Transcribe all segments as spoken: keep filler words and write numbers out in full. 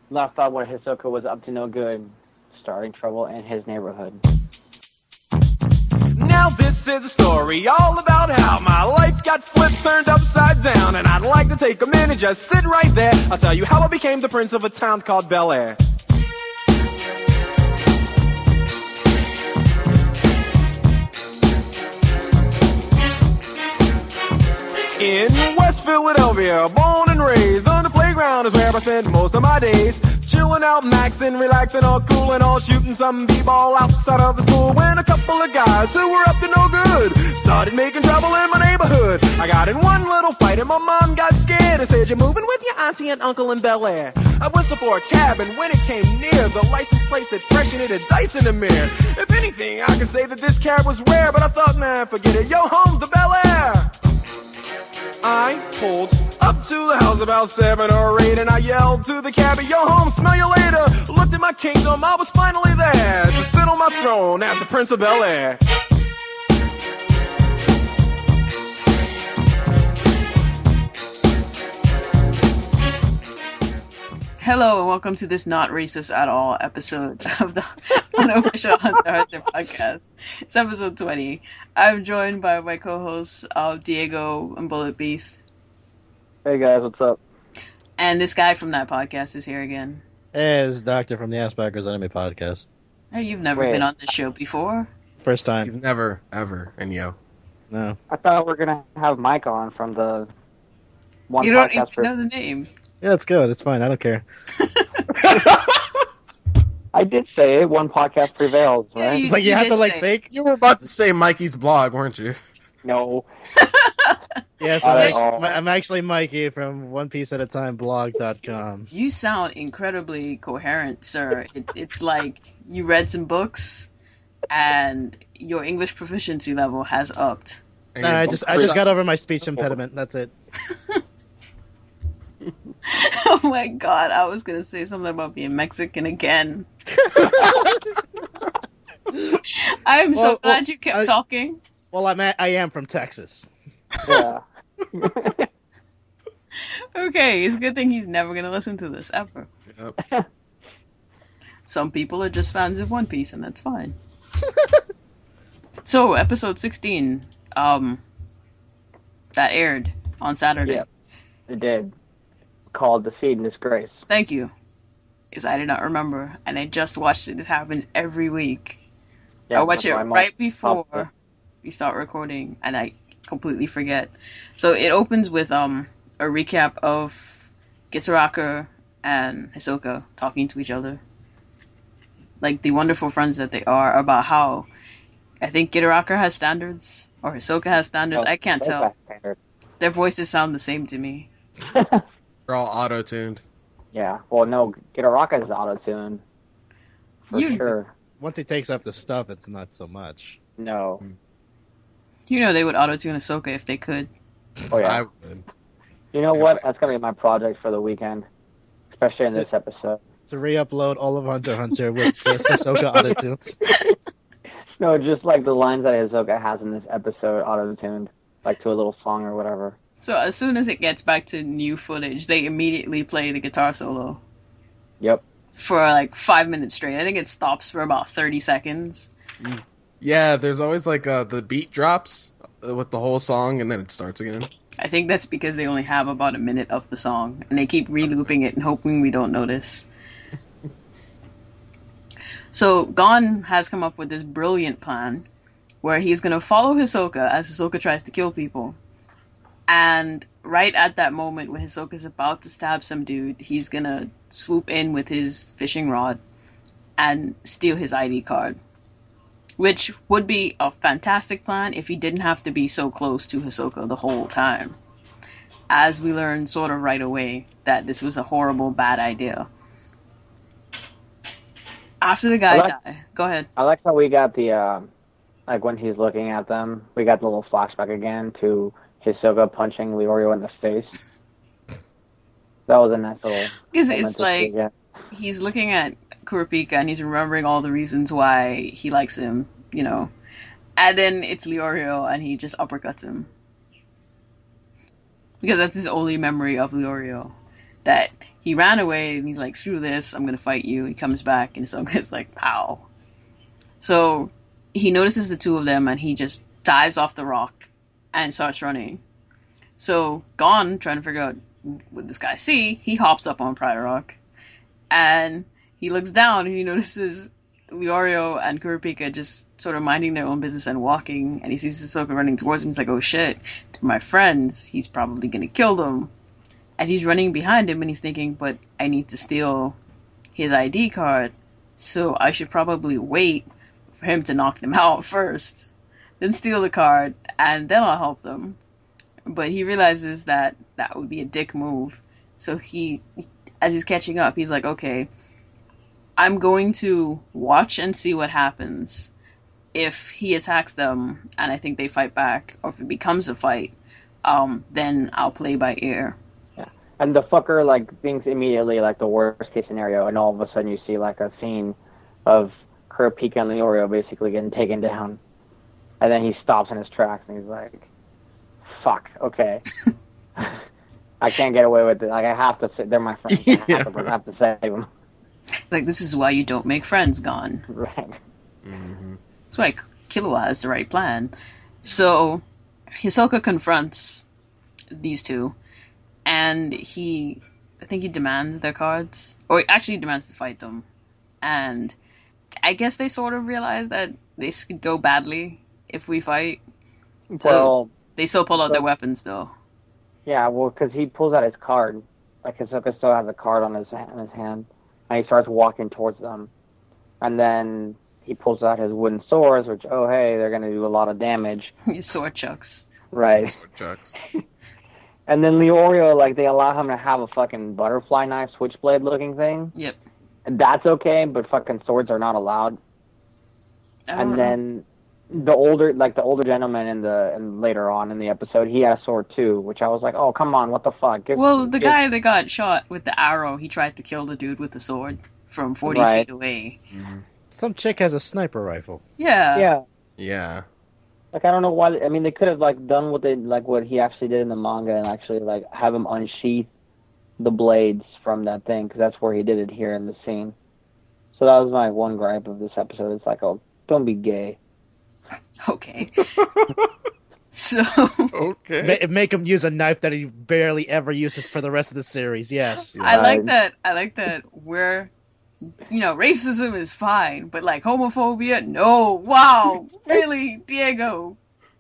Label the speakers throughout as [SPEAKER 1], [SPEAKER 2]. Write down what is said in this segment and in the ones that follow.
[SPEAKER 1] Left off where Hisoka was up to no good, starting trouble in his neighborhood.
[SPEAKER 2] Now this is a story all about how my life got flipped, turned upside down, and I'd like to take a minute, just sit right there. I'll tell you how I became the prince of a town called Bel Air. In West Philadelphia, born and raised, on the playground is where I spent most of my days. Chilling out, maxing, relaxing, all cool and all, shooting some b-ball outside of the school. When a couple of guys who were up to no good started making trouble in my neighborhood. I got in one little fight and my mom got scared and said, "You're moving with your auntie and uncle in Bel Air." I whistled for a cab, and when it came near, the license plate said fresh and it had dice in the mirror. If anything, I could say that this cab was rare, but I thought, man, forget it, yo, home's the Bel Air. I pulled up to the house about seven or eight, and I yelled to the cabbie, "Yo, home, smell you later." Looked at my kingdom, I was finally there to sit on my throne as the Prince of Bel Air.
[SPEAKER 3] Hello and welcome to this not racist at all episode of the unofficial Hunter x Hunter podcast. It's episode twenty. I'm joined by my co-hosts uh, Diego and Bullet Beast.
[SPEAKER 1] Hey guys, what's up?
[SPEAKER 3] And this guy from that podcast is here again.
[SPEAKER 4] Hey, this is Doctor from the Asperger's Anime Podcast.
[SPEAKER 3] Hey, you've never
[SPEAKER 1] Wait.
[SPEAKER 3] been on this show before?
[SPEAKER 4] First
[SPEAKER 5] He's
[SPEAKER 4] time.
[SPEAKER 5] never, ever, and yo.
[SPEAKER 4] No.
[SPEAKER 1] I thought we were gonna have Mike on from the one
[SPEAKER 3] you don't even
[SPEAKER 1] podcast. For...
[SPEAKER 3] know the name.
[SPEAKER 4] Yeah, it's good. It's fine. I don't care.
[SPEAKER 1] I did say it. One podcast prevails,
[SPEAKER 3] Yeah,
[SPEAKER 1] right?
[SPEAKER 3] you-
[SPEAKER 4] It's like you, have
[SPEAKER 3] did
[SPEAKER 4] to like
[SPEAKER 3] say-
[SPEAKER 4] fake.
[SPEAKER 5] You were about to say Mikey's blog, weren't you?
[SPEAKER 1] No.
[SPEAKER 4] Yes,
[SPEAKER 1] Not
[SPEAKER 4] I'm,
[SPEAKER 1] at
[SPEAKER 4] actually,
[SPEAKER 1] all.
[SPEAKER 4] I'm actually Mikey from One Piece at a Time blog dot com.
[SPEAKER 3] You sound incredibly coherent, sir. It, it's like you read some books and your English proficiency level has upped.
[SPEAKER 5] And
[SPEAKER 4] Nah,
[SPEAKER 5] you're
[SPEAKER 4] I
[SPEAKER 5] both
[SPEAKER 4] just I just
[SPEAKER 5] pretty-
[SPEAKER 4] got over my speech impediment. That's it.
[SPEAKER 3] Oh my god, I was gonna say something about being Mexican again. I'm so
[SPEAKER 4] Well,
[SPEAKER 3] glad
[SPEAKER 4] well,
[SPEAKER 3] you kept
[SPEAKER 4] I-
[SPEAKER 3] talking.
[SPEAKER 4] Well, I'm at, I am from Texas.
[SPEAKER 1] Yeah.
[SPEAKER 3] Okay, it's a good thing he's never gonna listen to this ever.
[SPEAKER 5] Yep.
[SPEAKER 3] Some people are just fans of One Piece, and that's fine. So, episode sixteen, um, that aired on Saturday.
[SPEAKER 1] Yeah. It did. Called Deceit and Disgrace.
[SPEAKER 3] Thank you, because I did not remember, and I just watched it. This happens every week.
[SPEAKER 1] Yeah,
[SPEAKER 3] I watch
[SPEAKER 1] that's
[SPEAKER 3] it
[SPEAKER 1] why I'm
[SPEAKER 3] right
[SPEAKER 1] all-
[SPEAKER 3] before we start recording, and I completely forget. So it opens with um a recap of Gitsuraka and Hisoka talking to each other, like the wonderful friends that they are, about how I think Gitsuraka has standards or Hisoka has standards.
[SPEAKER 1] Oh,
[SPEAKER 3] I can't
[SPEAKER 1] that's
[SPEAKER 3] tell.
[SPEAKER 1] standard.
[SPEAKER 3] Their voices sound the same to me.
[SPEAKER 5] They're all auto-tuned.
[SPEAKER 1] Yeah. Well, no, Gitaraka is auto-tuned. For
[SPEAKER 3] You-
[SPEAKER 1] sure.
[SPEAKER 4] Once he takes off the stuff, it's not so much.
[SPEAKER 1] No.
[SPEAKER 3] You know they would auto-tune Hisoka if they could.
[SPEAKER 1] Oh, yeah.
[SPEAKER 5] I would.
[SPEAKER 1] You know what? That's gonna be my project for the weekend. Especially in this episode.
[SPEAKER 4] To re-upload all of Hunter x Hunter with this Ahsoka autotunes.
[SPEAKER 1] No, just like the lines that Hisoka has in this episode auto-tuned. Like to a little song or whatever.
[SPEAKER 3] So as soon as it gets back to new footage, they immediately play the guitar solo
[SPEAKER 1] Yep.
[SPEAKER 3] for like five minutes straight. I think it stops for about thirty seconds.
[SPEAKER 5] Yeah, there's always like uh, the beat drops uh, with the whole song, and then it starts again.
[SPEAKER 3] I think that's because they only have about a minute of the song, and they keep re-looping it and hoping we don't notice. So Gon has come up with this brilliant plan where he's going to follow Hisoka as Hisoka tries to kill people. And right at that moment when Hisoka's about to stab some dude, he's going to swoop in with his fishing rod and steal his I D card. Which would be a fantastic plan if he didn't have to be so close to Hisoka the whole time. As we learned sort of right away that this was a horrible, bad idea. After the guy
[SPEAKER 1] I like-
[SPEAKER 3] died, go ahead.
[SPEAKER 1] I like how we got the, uh, like when he's looking at them, we got the little flashback again to Hisoka punching Leorio in the face. That was a nice little.
[SPEAKER 3] Because
[SPEAKER 1] moment
[SPEAKER 3] it's
[SPEAKER 1] to see
[SPEAKER 3] like
[SPEAKER 1] again.
[SPEAKER 3] he's looking at Kurapika and he's remembering all the reasons why he likes him, you know. And then it's Leorio and he just uppercuts him. Because that's his only memory of Leorio. That he ran away and he's like, screw this, I'm gonna fight you. He comes back and Hisoka's like, pow. So he notices the two of them and he just dives off the rock and starts running. So Gon, trying to figure out what this guy see, he hops up on Pride Rock and he looks down and he notices Leorio and Kurapika just sort of minding their own business and walking, and he sees Hisoka running towards him. He's like, oh shit, my friends, he's probably gonna kill them. And he's running behind him and he's thinking, but I need to steal his I D card, so I should probably wait for him to knock them out first, then steal the card, and then I'll help them. But he realizes that that would be a dick move, so he, as he's catching up, he's like, okay, I'm going to watch and see what happens. If he attacks them and I think they fight back, or if it becomes a fight, um, then I'll play by ear.
[SPEAKER 1] Yeah. And the fucker, like, thinks immediately, like, the worst case scenario, and all of a sudden you see, like, a scene of Kurapika and Leorio basically getting taken down. And then he stops in his tracks and he's like, fuck, okay. I can't get away with it. Like, I have to say, they're my friends. I have, yeah, to, I have to save them.
[SPEAKER 3] Like, this is why you don't make friends, Gon.
[SPEAKER 1] Right.
[SPEAKER 5] Mm-hmm.
[SPEAKER 3] That's why Killua has the right plan. So, Hisoka confronts these two, and he, I think he demands their cards, or actually he demands to fight them. And I guess they sort of realize that this could go badly if we fight. So
[SPEAKER 1] well,
[SPEAKER 3] they still pull out
[SPEAKER 1] so,
[SPEAKER 3] their weapons, though.
[SPEAKER 1] Yeah, well, because he pulls out his card. Like, Hisoka still has a card on his, in his hand. And he starts walking towards them. And then he pulls out his wooden swords, which, oh, hey, they're going to do a lot of damage.
[SPEAKER 3] His sword chucks.
[SPEAKER 1] Right.
[SPEAKER 5] Sword chucks.
[SPEAKER 1] And then Leorio, like, they allow him to have a fucking butterfly knife, switchblade looking thing.
[SPEAKER 3] Yep.
[SPEAKER 1] And that's okay, but fucking swords are not allowed. And
[SPEAKER 3] know.
[SPEAKER 1] then the older, like, the older gentleman in the, and later on in the episode, he had a sword too, which I was like, oh, come on, what the fuck? Give,
[SPEAKER 3] well, the
[SPEAKER 1] give...
[SPEAKER 3] guy that got shot with the arrow, he tried to kill the dude with the sword from forty
[SPEAKER 1] right.
[SPEAKER 3] feet away.
[SPEAKER 5] Mm-hmm.
[SPEAKER 4] Some chick has a sniper rifle.
[SPEAKER 3] Yeah.
[SPEAKER 1] Yeah.
[SPEAKER 5] Yeah.
[SPEAKER 1] Like, I don't know why, I mean, they could have, like, done what they, like, what he actually did in the manga and actually, like, have him unsheath the blades from that thing, because that's where he did it here in the scene. So that was my one gripe of this episode. It's like, oh, don't be gay.
[SPEAKER 3] Okay. So
[SPEAKER 5] okay,
[SPEAKER 4] Ma- make him use a knife that he barely ever uses for the rest of the series. Yes,
[SPEAKER 3] I like that. I like that. Where, you know, racism is fine, but like homophobia, no. Wow, really, Diego?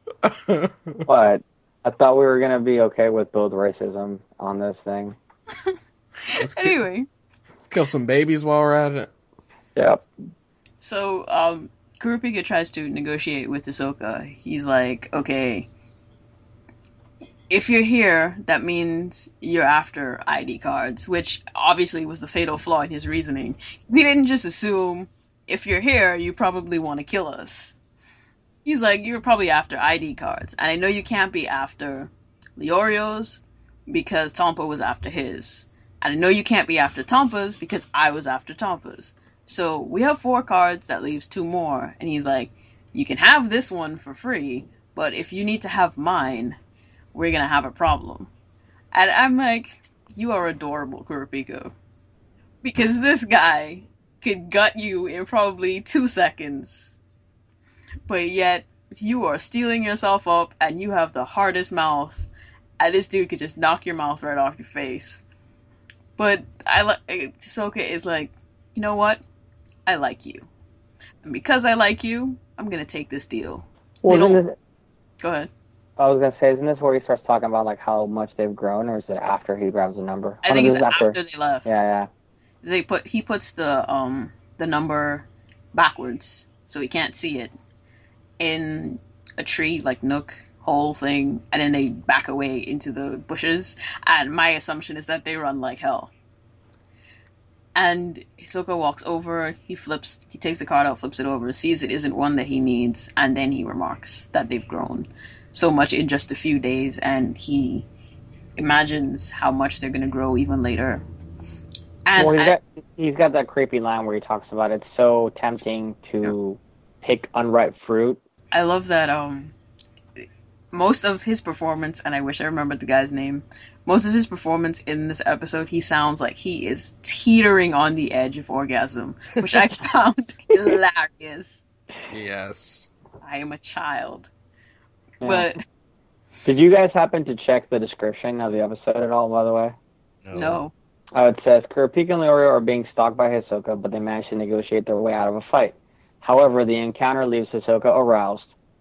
[SPEAKER 1] But I thought we were gonna be okay with both racism on this thing.
[SPEAKER 5] let's
[SPEAKER 3] anyway,
[SPEAKER 5] kill, let's kill some babies while we're at it.
[SPEAKER 1] Yep.
[SPEAKER 3] So, um. Kurapika tries to negotiate with Hisoka. He's like, okay, if you're here, that means you're after I D cards, which obviously was the fatal flaw in his reasoning. He didn't just assume, if you're here, you probably want to kill us. He's like, you're probably after I D cards. And I know you can't be after Leorio's, because Tompa was after his. And I know you can't be after Tompa's, because I was after Tompa's. So we have four cards, that leaves two more. And he's like, you can have this one for free, but if you need to have mine, we're going to have a problem. And I'm like, you are adorable, Kurapika. Because this guy could gut you in probably two seconds. But yet, you are stealing yourself up, and you have the hardest mouth. And this dude could just knock your mouth right off your face. But I like Hisoka is like, you know what? I like you. And because I like you, I'm going to take this deal.
[SPEAKER 1] Well,
[SPEAKER 3] don't...
[SPEAKER 1] this...
[SPEAKER 3] Go ahead.
[SPEAKER 1] I was going to say, isn't this where he starts talking about like how much they've grown, or is it after he grabs the number?
[SPEAKER 3] I think it's after... after they left.
[SPEAKER 1] Yeah, yeah.
[SPEAKER 3] They put He puts the um the number backwards, so he can't see it, in a tree, like nook, hole thing, and then they back away into the bushes, and my assumption is that they run like hell. And Hisoka walks over, he flips, he takes the card out, flips it over, sees it isn't one that he needs, and then he remarks that they've grown so much in just a few days, and he imagines how much they're going to grow even later. And
[SPEAKER 1] well, he's
[SPEAKER 3] I,
[SPEAKER 1] got, he's got that creepy line where he talks about it's so tempting to pick unripe fruit.
[SPEAKER 3] I love that um, most of his performance, and I wish I remembered the guy's name, most of his performance in this episode, he sounds like he is teetering on the edge of orgasm, which I found hilarious.
[SPEAKER 5] Yes.
[SPEAKER 3] I am a child.
[SPEAKER 1] Yeah.
[SPEAKER 3] But
[SPEAKER 1] Did you guys happen to check the description of the episode at all, by the way?
[SPEAKER 3] no.
[SPEAKER 1] Oh, it says, Kurapika and Leorio are being stalked by Hisoka, but they manage to negotiate their way out of a fight. However, the encounter leaves Hisoka aroused.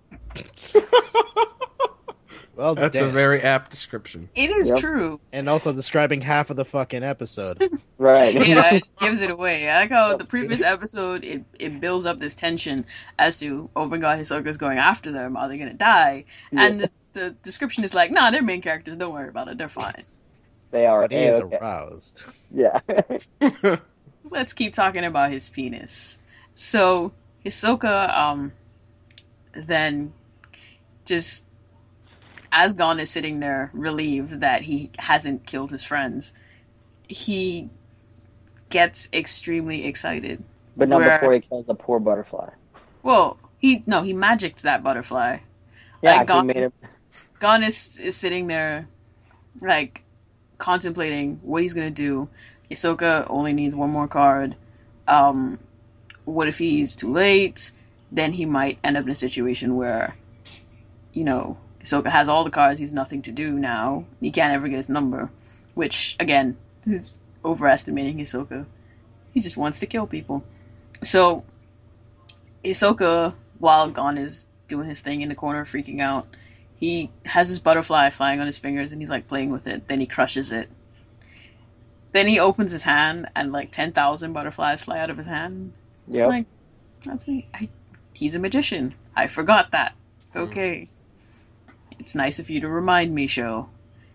[SPEAKER 4] Well,
[SPEAKER 5] That's a
[SPEAKER 4] damn.
[SPEAKER 5] very apt description.
[SPEAKER 3] It is
[SPEAKER 1] Yep.
[SPEAKER 3] true.
[SPEAKER 4] And also describing half of the fucking episode.
[SPEAKER 1] Right.
[SPEAKER 3] Yeah, it just gives it away. I like how the previous episode, it, it builds up this tension as to, oh my god, Hisoka's going after them. Are they going to die? And the, the description is like, nah, they're main characters. Don't worry about it. They're fine.
[SPEAKER 1] They are.
[SPEAKER 4] But he is
[SPEAKER 1] A-okay.
[SPEAKER 4] aroused.
[SPEAKER 1] Yeah.
[SPEAKER 3] Let's keep talking about his penis. So, Hisoka, um, then just, as Gon is sitting there relieved that he hasn't killed his friends, he gets extremely excited.
[SPEAKER 1] But not
[SPEAKER 3] Where-
[SPEAKER 1] before he kills the poor butterfly.
[SPEAKER 3] Well, he, no, he magicked that butterfly.
[SPEAKER 1] Yeah,
[SPEAKER 3] Like,
[SPEAKER 1] he
[SPEAKER 3] Gon-
[SPEAKER 1] made him.
[SPEAKER 3] Gon is, is sitting there, like, contemplating what he's gonna do. Hisoka only needs one more card. Um, what if he's too late? Then he might end up in a situation where, you know, Hisoka has all the cards, he's nothing to do now. He can't ever get his number. Which, again, is overestimating Hisoka. He just wants to kill people. So, Hisoka, while Gon is doing his thing in the corner, freaking out, he has his butterfly flying on his fingers and he's like playing with it. Then he crushes it. Then he opens his hand and like ten thousand butterflies fly out of his hand.
[SPEAKER 1] Yep.
[SPEAKER 3] Like, that's a, I, he's a magician. I forgot that. Okay. It's nice of you to remind me, show.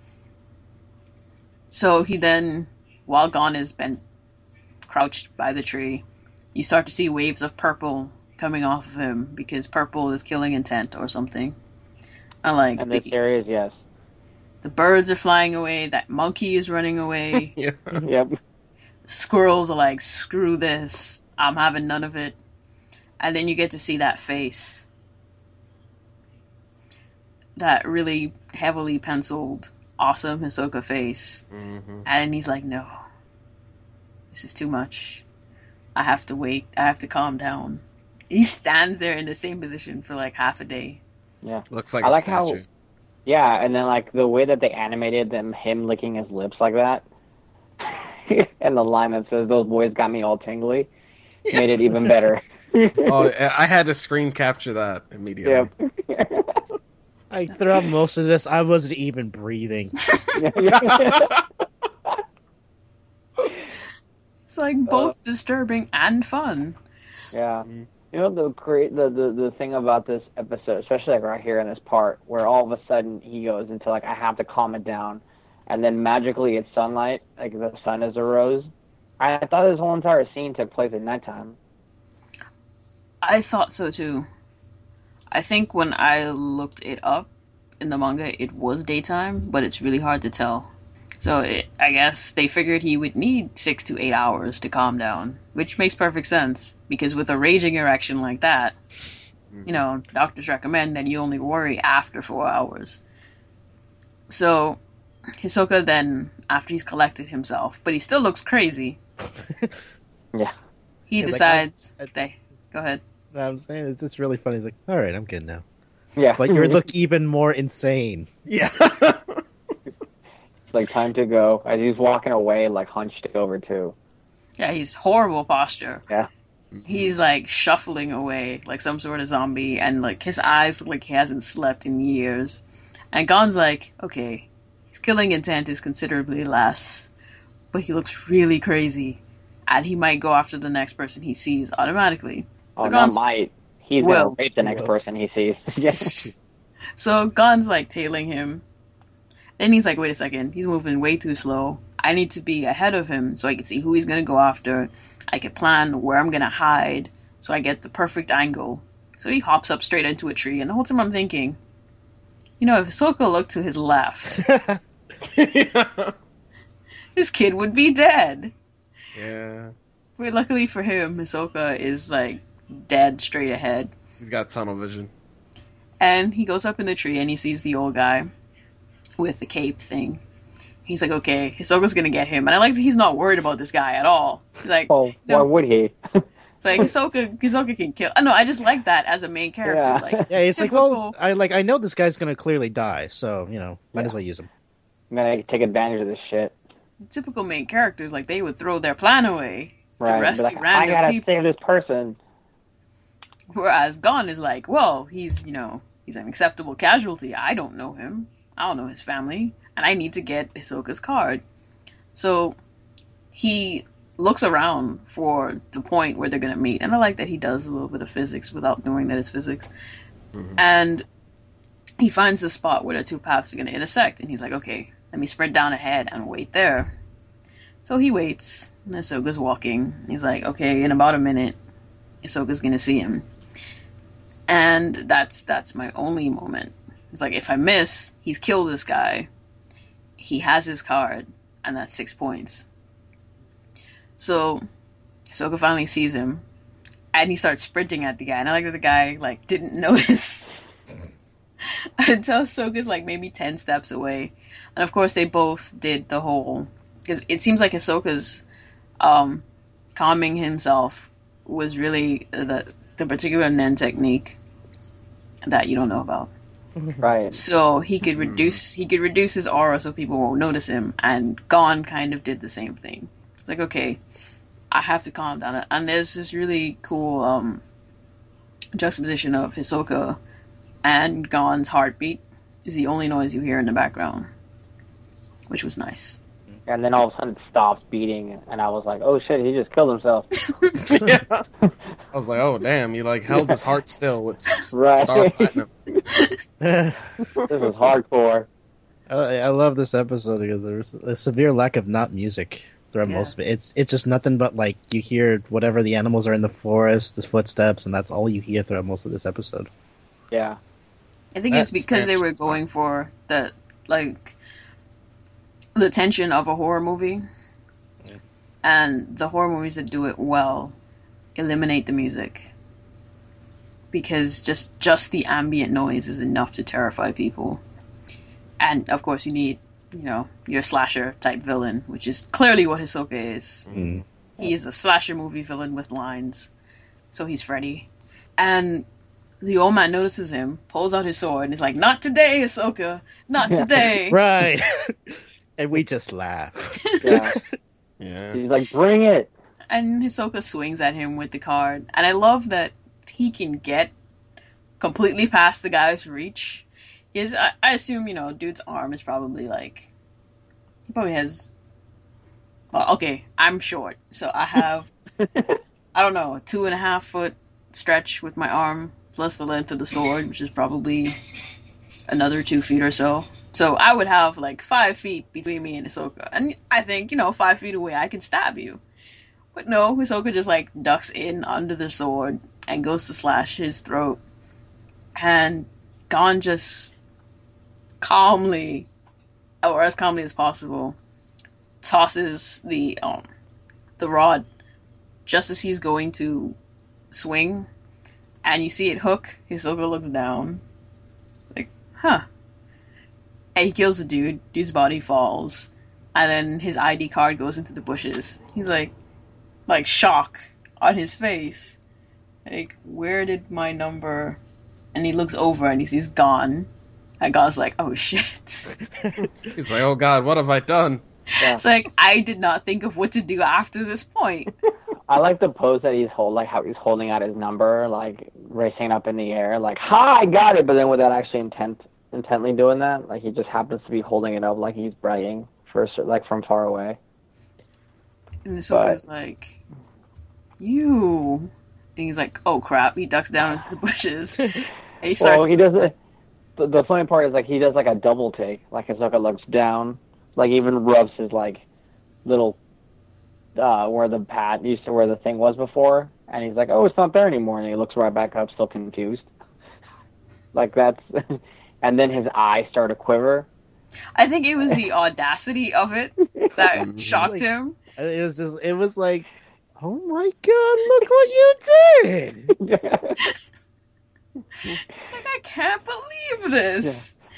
[SPEAKER 3] So he then, while Gon is bent, crouched by the tree, you start to see waves of purple coming off of him because purple is killing intent or something. I like
[SPEAKER 1] And
[SPEAKER 3] the,
[SPEAKER 1] this area is yes.
[SPEAKER 3] the birds are flying away, that monkey is running away,
[SPEAKER 5] Yeah.
[SPEAKER 1] Yep.
[SPEAKER 3] squirrels are like, screw this, I'm having none of it. And then you get to see that face. That really heavily penciled, awesome Hisoka face.
[SPEAKER 5] hmm
[SPEAKER 3] And he's like, no, this is too much. I have to wait. I have to calm down. He stands there in the same position for like half a day.
[SPEAKER 5] Looks like
[SPEAKER 1] I
[SPEAKER 5] a
[SPEAKER 1] like how-
[SPEAKER 5] statue.
[SPEAKER 1] Yeah, and then like the way that they animated them, him licking his lips like that, and the line that says "those boys got me all tingly," made it even better.
[SPEAKER 5] Oh, I I had to screen capture that immediately.
[SPEAKER 1] Yep.
[SPEAKER 4] Like throughout most of this, I wasn't even breathing.
[SPEAKER 3] It's like both disturbing and fun.
[SPEAKER 1] Yeah.
[SPEAKER 5] Mhm.
[SPEAKER 1] You know the great the, the the thing about this episode, especially like right here in this part, where all of a sudden he goes into like I have to calm it down, and then magically it's sunlight, like the sun is arose. I thought this whole entire scene took place at nighttime.
[SPEAKER 3] I thought so too. I think when I looked it up in the manga, it was daytime, but it's really hard to tell. So it, I guess they figured he would need six to eight hours to calm down, which makes perfect sense, because with a raging erection like that, you know, doctors recommend that you only worry after four hours. So Hisoka then, after he's collected himself, but he still looks crazy,
[SPEAKER 1] Yeah.
[SPEAKER 3] he
[SPEAKER 4] Yeah, like,
[SPEAKER 3] decides
[SPEAKER 4] I- I-
[SPEAKER 3] that, go ahead.
[SPEAKER 4] I'm saying it's just really funny. He's like, all right, I'm good now.
[SPEAKER 1] Yeah.
[SPEAKER 4] But you look even more insane.
[SPEAKER 5] Yeah.
[SPEAKER 1] It's like time to go. As he's walking away, like hunched over too.
[SPEAKER 3] Yeah, he's horrible posture.
[SPEAKER 1] Yeah.
[SPEAKER 3] He's like shuffling away like some sort of zombie, and like his eyes look like he hasn't slept in years. And Gon's like, okay, his killing intent is considerably less, but he looks really crazy, and he might go after the next person he sees automatically. So
[SPEAKER 1] Oh, not
[SPEAKER 3] Gon's,
[SPEAKER 1] might. He's
[SPEAKER 3] Will.
[SPEAKER 1] gonna rape the next
[SPEAKER 4] Will.
[SPEAKER 1] person he sees. Yes.
[SPEAKER 3] so Gon's like tailing him. Then he's like, wait a second, he's moving way too slow. I need to be ahead of him so I can see who he's gonna go after. I can plan where I'm gonna hide so I get the perfect angle. So he hops up straight into a tree, and the whole time I'm thinking, you know, if Ahsoka looked to his left,
[SPEAKER 5] yeah.
[SPEAKER 3] this kid would be dead.
[SPEAKER 5] Yeah.
[SPEAKER 3] But luckily for him, Ahsoka is like dead straight ahead.
[SPEAKER 5] He's got tunnel vision.
[SPEAKER 3] And he goes up in the tree and he sees the old guy with the cape thing. He's like, okay, Hisoka's gonna get him, and I like that he's not worried about this guy at all. He's like,
[SPEAKER 1] Well,
[SPEAKER 3] no.
[SPEAKER 1] why would he?
[SPEAKER 3] It's like Hisoka, Hisoka can kill. I know, I just like that as a main character.
[SPEAKER 1] Yeah.
[SPEAKER 3] Like,
[SPEAKER 4] Yeah, it's
[SPEAKER 3] typical,
[SPEAKER 4] like, well, I like I know this guy's gonna clearly die, so you know, might
[SPEAKER 1] Yeah.
[SPEAKER 4] as well use him.
[SPEAKER 1] I'm gonna take advantage of this shit.
[SPEAKER 3] typical main characters, like they would throw their plan away to
[SPEAKER 1] Right. Be
[SPEAKER 3] rescue
[SPEAKER 1] like, I
[SPEAKER 3] random
[SPEAKER 1] gotta
[SPEAKER 3] people.
[SPEAKER 1] save this person.
[SPEAKER 3] Whereas Gon is like, well, he's, you know, he's an acceptable casualty. I don't know him. I don't know his family. And I need to get Hisoka's card. So he looks around for the point where they're going to meet. And I like that he does a little bit of physics without knowing that it's physics.
[SPEAKER 5] Mhm.
[SPEAKER 3] And he finds the spot where the two paths are going to intersect. And he's like, okay, let me spread down ahead and wait there. So he waits. And Hisoka's walking. He's like, okay, in about a minute, Hisoka's going to see him. And that's that's my only moment. It's like, if I miss, he's killed this guy. He has his card, and that's six points. So Hisoka finally sees him, and he starts sprinting at the guy. And I like that the guy like didn't notice until Hisoka's like maybe ten steps away. And of course, they both did the whole, because it seems like Hisoka's um, calming himself was really the the particular Nen technique that you don't know about.
[SPEAKER 1] Right.
[SPEAKER 3] So he could reduce he could reduce his aura so people won't notice him, and Gon kind of did the same thing. It's like, okay, I have to calm down. And there's this really cool um, juxtaposition of Hisoka and Gon's heartbeat is the only noise you hear in the background, which was nice.
[SPEAKER 1] And then all of a sudden it stops beating, and I was like, oh shit, he just killed himself.
[SPEAKER 5] Yeah. I was like, oh damn, he like held his heart still with s-
[SPEAKER 1] Right.
[SPEAKER 5] Star Platinum.
[SPEAKER 4] I,
[SPEAKER 1] This is hardcore.
[SPEAKER 4] I love this episode because there's a severe lack of not music throughout
[SPEAKER 3] Yeah.
[SPEAKER 4] most of it. It's it's just nothing but like you hear whatever the animals are in the forest, the footsteps, and that's all you hear throughout most of this episode.
[SPEAKER 1] Yeah.
[SPEAKER 3] I think
[SPEAKER 5] That
[SPEAKER 3] it's because they were
[SPEAKER 5] Spanish is
[SPEAKER 3] going for the like the tension of a horror movie,
[SPEAKER 4] Yeah.
[SPEAKER 3] and the horror movies that do it well eliminate the music because just just the ambient noise is enough to terrify people. And of course, you need you know your slasher type villain, which is clearly what Hisoka is.
[SPEAKER 4] Mm.
[SPEAKER 3] He is a slasher movie villain with lines, so he's Freddy. And the old man notices him, pulls out his sword, and he's like, "Not today, Hisoka! Not today!"
[SPEAKER 4] Right. And we just laugh.
[SPEAKER 1] Yeah.
[SPEAKER 5] Yeah.
[SPEAKER 1] He's like, bring it.
[SPEAKER 3] And Hisoka swings at him with the card. And I love that he can get completely past the guy's reach. Because I, I assume, you know, dude's arm is probably like... He probably has... Well, okay, I'm short. So I have, I don't know, a two and a half foot stretch with my arm, plus the length of the sword, which is probably another two feet or so. So I would have like five feet between me and Hisoka. And I think, you know, five feet away, I can stab you. But no, Hisoka just like ducks in under the sword and goes to slash his throat. And Gon just calmly, or as calmly as possible, tosses the um the rod just as he's going to swing. And you see it hook. Hisoka looks down. Like, huh. And he kills the dude. Dude's body falls. And then his I D card goes into the bushes. He's like, like shock on his face. Like, where did my number? And he looks over and he sees Gon. And Gon's like, oh shit.
[SPEAKER 5] He's like, oh god, what have I done?
[SPEAKER 1] Yeah.
[SPEAKER 3] It's like, I did not think of what to do after this point.
[SPEAKER 1] I like the pose that he's hold, like how he's holding out his number, like racing up in the air, like, ha, I got it, but then without actually intent, intently doing that, like he just happens to be holding it up like he's bragging for, a cer- like from far away.
[SPEAKER 3] And Hisoka's like, you. And he's like, oh crap. He ducks down into the bushes. And he starts.
[SPEAKER 1] Well, he does it. The, the funny part is like he does like a double take, like Hisoka looks down, like even rubs his like little uh where the pad used to where the thing was before, and he's like, oh, it's not there anymore, and he looks right back up, still confused. Like that's, and then his eyes start to quiver.
[SPEAKER 3] I think it was the audacity of it that shocked
[SPEAKER 4] Like-
[SPEAKER 3] him.
[SPEAKER 4] It was just, it was like, oh my god, look what you did!
[SPEAKER 3] It's like, I can't believe this.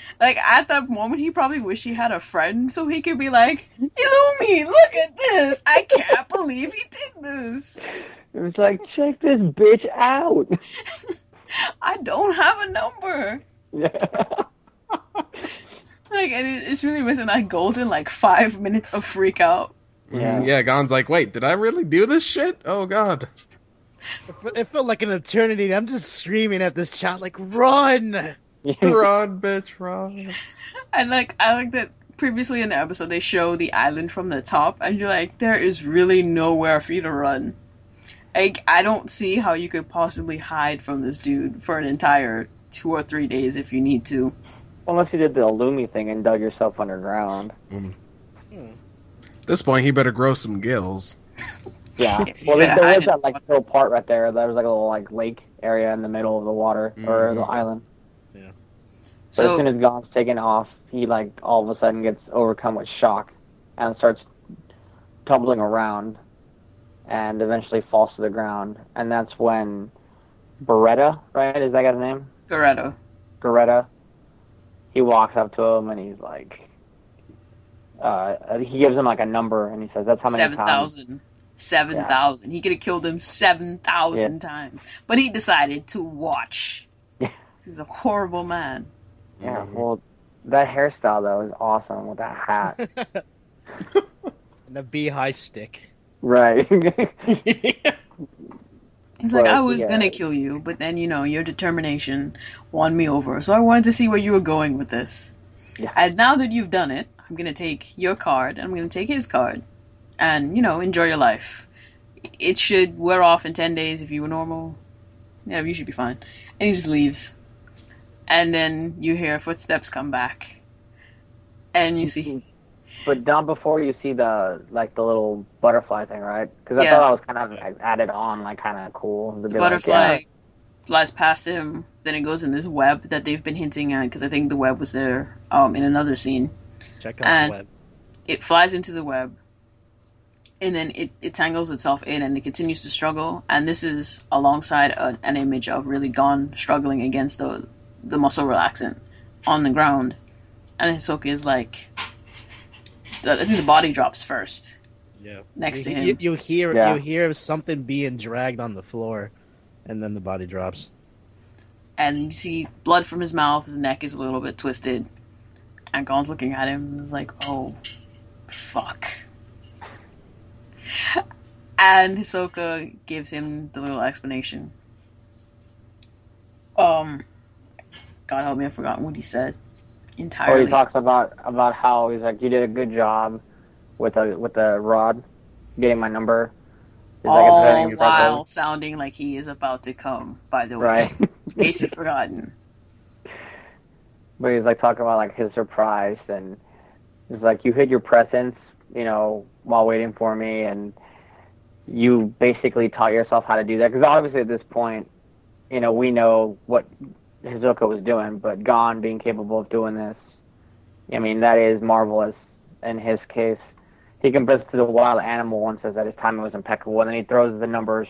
[SPEAKER 3] Like, at that moment, he probably wished he had a friend so he could be like, Illumi, look at this! I can't believe he did this!
[SPEAKER 1] It was like, check this bitch out.
[SPEAKER 3] I don't have a number!
[SPEAKER 1] Yeah.
[SPEAKER 3] Like, and it- it's really missing that golden, like, five minutes of freak out.
[SPEAKER 1] Yeah.
[SPEAKER 5] Mhm. Yeah, Gon's like, wait, did I really do this shit? Oh god.
[SPEAKER 4] It fe- It felt like an eternity. I'm just screaming at this chat like, run!
[SPEAKER 5] Run, bitch, run.
[SPEAKER 3] And, like, I like that previously in the episode they show the island from the top, and you're like, there is really nowhere for you to run. Like, I don't see how you could possibly hide from this dude for an entire two or three days if you need to.
[SPEAKER 1] Unless you did the Illumi thing and dug yourself underground.
[SPEAKER 5] Mm. At this point, he better grow some gills.
[SPEAKER 1] Yeah.
[SPEAKER 3] You
[SPEAKER 1] Well, there,
[SPEAKER 3] gotta
[SPEAKER 1] there
[SPEAKER 3] hide
[SPEAKER 1] was
[SPEAKER 3] it.
[SPEAKER 1] that like little part right there. There was like a little like lake area in the middle of the water or
[SPEAKER 5] Mhm.
[SPEAKER 1] the island. But
[SPEAKER 3] So,
[SPEAKER 1] as soon as Gon's taken off, he like all of a sudden gets overcome with shock and starts tumbling around, and eventually falls to the ground. And that's when Beretta, right? Is that guy's name?
[SPEAKER 3] Goretto.
[SPEAKER 1] Beretta. He walks up to him and he's like, uh, he gives him like a number and he says, "That's how many
[SPEAKER 3] Seven
[SPEAKER 1] times."
[SPEAKER 3] thousand. Seven thousand. He could have killed him seven thousand times. But he decided to watch.
[SPEAKER 1] Yeah.
[SPEAKER 3] He's a horrible man.
[SPEAKER 1] Yeah.
[SPEAKER 5] Mhm.
[SPEAKER 1] Well, that hairstyle though is awesome with that hat.
[SPEAKER 4] And the beehive stick.
[SPEAKER 1] Right.
[SPEAKER 3] He's like,
[SPEAKER 1] But,
[SPEAKER 3] I was
[SPEAKER 1] yeah.
[SPEAKER 3] gonna kill you, but then, you know, your determination won me over. So I wanted to see where you were going with this.
[SPEAKER 1] Yeah.
[SPEAKER 3] And now that you've done it, I'm gonna take your card, and I'm gonna take his card. And, you know, enjoy your life. It should wear off in ten days if you were normal. Yeah, you should be fine. And he just leaves. And then you hear footsteps come back. And you see...
[SPEAKER 1] But not before you see the like the little butterfly thing, right? Because I
[SPEAKER 3] Yeah.
[SPEAKER 1] thought that was kind of like, added on, like kind of cool. To
[SPEAKER 3] The
[SPEAKER 1] be
[SPEAKER 3] butterfly
[SPEAKER 1] like, yeah.
[SPEAKER 3] flies past him, then it goes in this web that they've been hinting at, because I think the web was there um, in another scene.
[SPEAKER 4] Check out
[SPEAKER 3] And-
[SPEAKER 4] the web.
[SPEAKER 3] It flies into the web, and then it, it tangles itself in, and it continues to struggle. And this is alongside a, an image of really Gon struggling against the the muscle relaxant on the ground. And Hisoka is like, I think the body drops first
[SPEAKER 4] Yeah.
[SPEAKER 3] next
[SPEAKER 4] you,
[SPEAKER 3] to
[SPEAKER 4] you,
[SPEAKER 3] him.
[SPEAKER 4] you hear
[SPEAKER 1] Yeah.
[SPEAKER 4] you hear something being dragged on the floor, and then the body drops.
[SPEAKER 3] And you see blood from his mouth, his neck is a little bit twisted. And Gon's looking at him and is like, oh, fuck. And Hisoka gives him the little explanation. Um, God help me, I've forgotten what he said
[SPEAKER 1] Or
[SPEAKER 3] entirely.
[SPEAKER 1] he talks about about how he's like, you did a good job with the with the rod, getting my number. He's like,
[SPEAKER 3] All
[SPEAKER 1] it's very
[SPEAKER 3] while
[SPEAKER 1] impressive.
[SPEAKER 3] sounding like he is about to come, by the way.
[SPEAKER 1] Right.
[SPEAKER 3] In case you've forgotten.
[SPEAKER 1] But he's like talking about like his surprise, and he's like, you hid your presence, you know, while waiting for me, and you basically taught yourself how to do that. Because obviously at this point, you know, we know what Hisoka was doing, but Gon being capable of doing this, I mean, that is marvelous in his case. He compares to the wild animal and says that his timing was impeccable, and then he throws the numbers,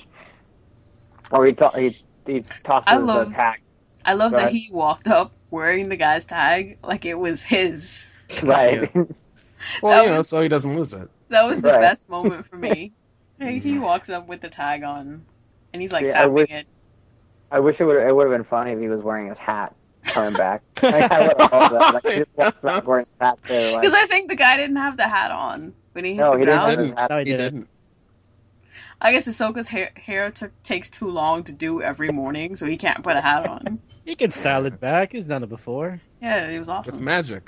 [SPEAKER 1] or he, to- he, he tosses
[SPEAKER 3] I love-
[SPEAKER 1] the tag.
[SPEAKER 3] I love
[SPEAKER 1] Go
[SPEAKER 3] that
[SPEAKER 1] ahead.
[SPEAKER 3] he walked up wearing the guy's tag like it was his.
[SPEAKER 1] Right.
[SPEAKER 5] Well,
[SPEAKER 3] That
[SPEAKER 5] you know,
[SPEAKER 3] was-
[SPEAKER 5] so he doesn't lose it.
[SPEAKER 3] That was the
[SPEAKER 1] Right.
[SPEAKER 3] best moment for me. Like, he walks up with the tag on, and he's like
[SPEAKER 1] Yeah, I
[SPEAKER 3] tapping
[SPEAKER 1] wish-
[SPEAKER 3] it.
[SPEAKER 1] I wish it would it would have been funny if he was wearing his hat coming back. Like, I would have loved that. Like, he just walks back wearing his hat too. Like,
[SPEAKER 3] Because I think the guy didn't have the hat on when he hit
[SPEAKER 1] No,
[SPEAKER 3] the
[SPEAKER 1] he didn't
[SPEAKER 3] ground.
[SPEAKER 1] have his
[SPEAKER 5] Didn't.
[SPEAKER 1] hat.
[SPEAKER 4] No, he
[SPEAKER 5] He
[SPEAKER 4] didn't.
[SPEAKER 5] didn't.
[SPEAKER 3] I guess Ahsoka's hair, hair took, takes too long to do every morning, so he can't put a hat on.
[SPEAKER 4] He can style it back. He's done it before.
[SPEAKER 3] Yeah, it was
[SPEAKER 5] With
[SPEAKER 3] awesome.
[SPEAKER 5] magic.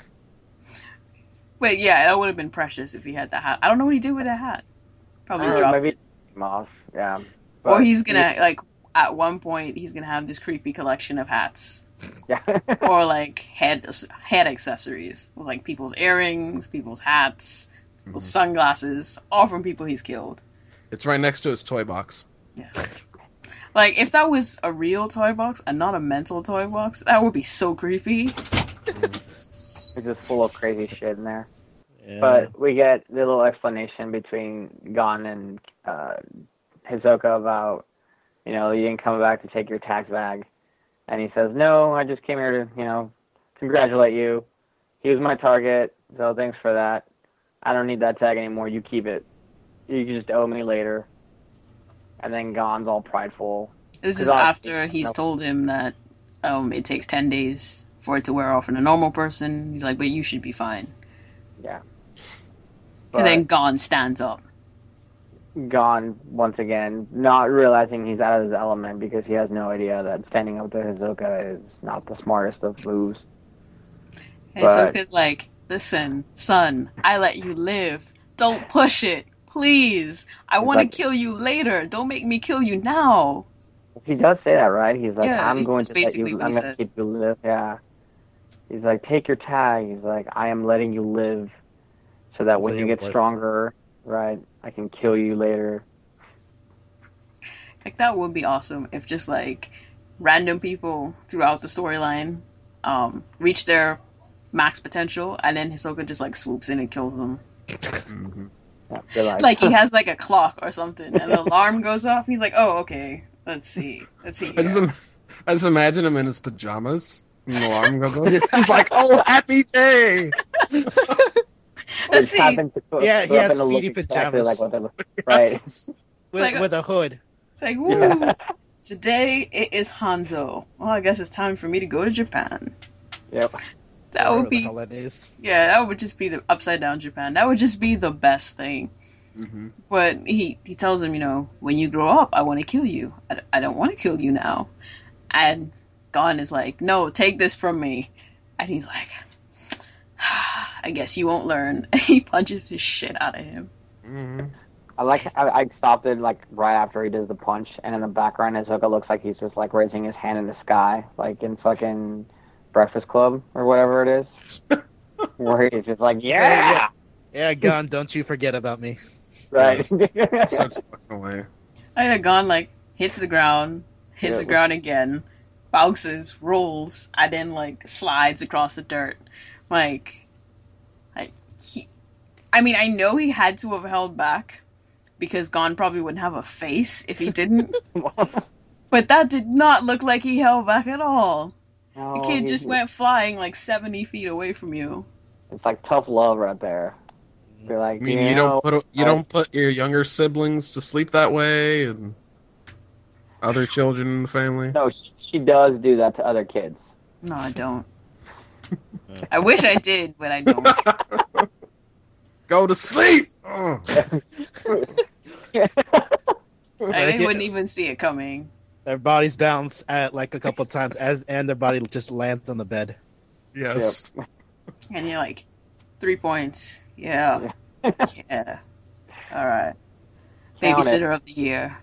[SPEAKER 3] But yeah, that would have been precious if he had the hat. I don't know what he did with that hat. Probably
[SPEAKER 1] Uh,
[SPEAKER 3] dropped
[SPEAKER 1] maybe
[SPEAKER 3] it.
[SPEAKER 1] take him off. Yeah.
[SPEAKER 3] Or
[SPEAKER 1] But-
[SPEAKER 3] he's gonna, like, at one point, he's gonna have this creepy collection of hats.
[SPEAKER 1] Yeah.
[SPEAKER 3] Or, like, head head accessories. With, like, people's earrings, people's hats, people's
[SPEAKER 5] Mhm.
[SPEAKER 3] sunglasses, all from people he's killed.
[SPEAKER 5] It's right next to his toy box.
[SPEAKER 3] Yeah. Like, if that was a real toy box and not a mental toy box, that would be so creepy.
[SPEAKER 1] It's just full of crazy shit in there.
[SPEAKER 4] Yeah.
[SPEAKER 1] But we get the little explanation between Gon and uh, Hisoka about, you know, you didn't come back to take your tax bag. And he says, no, I just came here to, you know, congratulate you. He was my target, so thanks for that. I don't need that tag anymore. You keep it. You can just owe me later. And then Gon's all prideful.
[SPEAKER 3] This is
[SPEAKER 1] 'Cause I-
[SPEAKER 3] after he's
[SPEAKER 1] no.
[SPEAKER 3] told him that um it takes ten days for it to wear off in a normal person. He's like, but you should be fine.
[SPEAKER 1] Yeah.
[SPEAKER 3] And then
[SPEAKER 1] But
[SPEAKER 3] Gon stands up.
[SPEAKER 1] Gon, once again, not realizing he's out of his element because he has no idea that standing up to Hisoka is not the smartest of moves.
[SPEAKER 3] And
[SPEAKER 1] But-
[SPEAKER 3] Hisoka's like, listen, son, I let you live. Don't push it. Please. I want
[SPEAKER 1] like-
[SPEAKER 3] to kill you later. Don't make me kill you now.
[SPEAKER 1] He does say that, right? He's like,
[SPEAKER 3] Yeah,
[SPEAKER 1] I'm going
[SPEAKER 3] that's
[SPEAKER 1] to let
[SPEAKER 3] basically
[SPEAKER 1] you,
[SPEAKER 3] what
[SPEAKER 1] I'm
[SPEAKER 3] he
[SPEAKER 1] going to
[SPEAKER 3] says.
[SPEAKER 1] keep you live. Yeah. He's like, take your tag. He's like, I am letting you live so that when
[SPEAKER 4] So
[SPEAKER 1] you
[SPEAKER 4] you're
[SPEAKER 1] get
[SPEAKER 4] worth-
[SPEAKER 1] stronger, right, I can kill you later.
[SPEAKER 3] Like, that would be awesome if just, like, random people throughout the storyline um, reach their max potential, and then Hisoka just, like, swoops in and kills them.
[SPEAKER 5] Mhm.
[SPEAKER 1] Yeah, they're like,
[SPEAKER 3] Like, he has, like, a clock or something, and the alarm goes off, and he's like, oh, okay, let's see. Let's see
[SPEAKER 5] I just,
[SPEAKER 3] here.
[SPEAKER 5] im- I just imagine him in his pajamas. And the alarm goes off. He's like, "Oh, happy day!"
[SPEAKER 3] Let's
[SPEAKER 1] they tap
[SPEAKER 3] see.
[SPEAKER 1] into-
[SPEAKER 4] Yeah, he
[SPEAKER 1] throw up
[SPEAKER 4] has
[SPEAKER 1] in the look
[SPEAKER 4] speedy
[SPEAKER 1] exactly
[SPEAKER 4] pajamas.
[SPEAKER 1] like what they look, right?
[SPEAKER 4] with,
[SPEAKER 3] like a-
[SPEAKER 4] with a hood.
[SPEAKER 3] It's like, woo! Today it is Hanzo. Well, I guess it's time for me to go to Japan.
[SPEAKER 1] Yep.
[SPEAKER 3] That
[SPEAKER 4] Whatever
[SPEAKER 3] would
[SPEAKER 4] the
[SPEAKER 3] be,
[SPEAKER 4] hell that is.
[SPEAKER 3] yeah, that would just be the upside down Japan. That would just be the best thing.
[SPEAKER 5] Mm-hmm.
[SPEAKER 3] But he, he tells him, you know, when you grow up, I want to kill you. I, I don't want to kill you now. And Gon is like, no, take this from me. And he's like, I guess you won't learn. And he punches the shit out of him.
[SPEAKER 5] Mm-hmm.
[SPEAKER 1] I like. I, I stopped it like right after he does the punch, and in the background, Hisoka looks like he's just like raising his hand in the sky, like in fucking Breakfast Club or whatever it is, where he's just like, yeah,
[SPEAKER 4] yeah. Yeah, Gon, don't you forget about me.
[SPEAKER 1] right.
[SPEAKER 5] Such fucking away.
[SPEAKER 3] I had Gon, like, hits the ground, hits
[SPEAKER 1] Yeah.
[SPEAKER 3] the ground again, bounces, rolls, and then, like, slides across the dirt. Like, like he, I mean, I know he had to have held back, because Gon probably wouldn't have a face if he didn't. But that did not look like he held back at all.
[SPEAKER 1] No,
[SPEAKER 3] The kid
[SPEAKER 1] he's-
[SPEAKER 3] just went flying like seventy feet away from you.
[SPEAKER 1] It's like tough love right there. You're like,
[SPEAKER 5] I mean,
[SPEAKER 1] you,
[SPEAKER 5] you
[SPEAKER 1] know,
[SPEAKER 5] don't put you
[SPEAKER 1] I-
[SPEAKER 5] don't put your younger siblings to sleep that way, and other children in the family.
[SPEAKER 1] No, she, she does do that to other kids.
[SPEAKER 3] No, I don't. I wish I did, but I don't.
[SPEAKER 5] Go to sleep. Oh.
[SPEAKER 3] I,
[SPEAKER 4] Like
[SPEAKER 3] they
[SPEAKER 4] it-
[SPEAKER 3] wouldn't even see it coming.
[SPEAKER 4] Their bodies bounce at like a couple times as and their body just lands on the bed.
[SPEAKER 5] Yes.
[SPEAKER 3] And you're like, three points. Yeah. Yeah. All right.
[SPEAKER 1] Count it.
[SPEAKER 3] Babysitter of the year.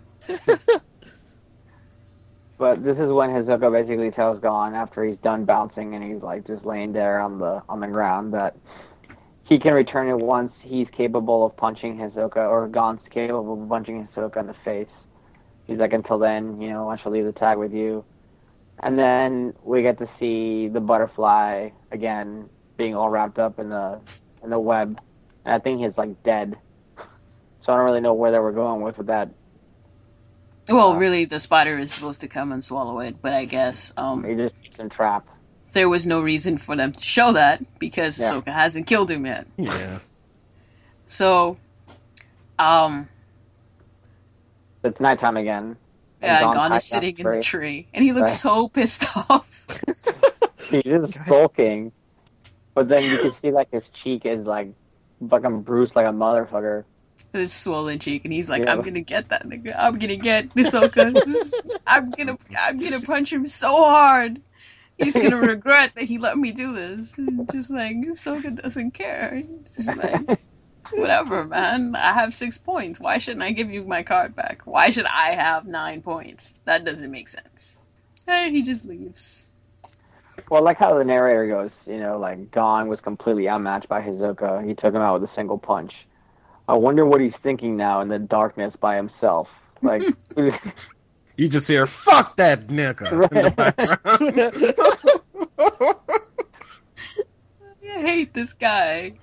[SPEAKER 1] But this is when Hisoka basically tells Gon after he's done bouncing and he's like just laying there on the on the ground that he can return it once he's capable of punching Hisoka, or Gon's capable of punching Hisoka in the face. He's like, until then, you know, I shall leave the tag with you. And then we get to see the butterfly again being all wrapped up in the in the web. And I think he's like dead. So I don't really know where they were going with, with that.
[SPEAKER 3] Well,
[SPEAKER 1] Uh,
[SPEAKER 3] really, the spider is supposed to come and swallow it, but I guess um,
[SPEAKER 1] He just keeps him trapped.
[SPEAKER 3] there was no reason for them to show that because
[SPEAKER 1] Yeah.
[SPEAKER 3] Ahsoka hasn't killed him yet.
[SPEAKER 5] Yeah.
[SPEAKER 3] So, um,
[SPEAKER 1] It's nighttime again.
[SPEAKER 3] yeah,
[SPEAKER 1] Gon
[SPEAKER 3] Gon
[SPEAKER 1] hides
[SPEAKER 3] is
[SPEAKER 1] down
[SPEAKER 3] sitting in
[SPEAKER 1] tree.
[SPEAKER 3] the tree, and he looks
[SPEAKER 1] Right.
[SPEAKER 3] so pissed off.
[SPEAKER 1] He's just sulking. But then you can see like his cheek is like fucking bruised like a motherfucker.
[SPEAKER 3] With his swollen cheek, and he's like,
[SPEAKER 1] Yeah.
[SPEAKER 3] "I'm gonna get that nigga. I'm gonna get Ahsoka. This- I'm gonna, I'm gonna punch him so hard. He's gonna regret that he let me do this." And just like Ahsoka doesn't care. Just like, whatever, man. I have six points. Why shouldn't I give you my card back? Why should I have nine points? That doesn't make sense. Hey, he just leaves.
[SPEAKER 1] Well, like how the narrator goes, you know, like Gon was completely outmatched by Hisoka. He took him out with a single punch. I wonder what he's thinking now in the darkness by himself. Like,
[SPEAKER 5] You just hear "fuck that nigga" in the background.
[SPEAKER 3] I hate this guy.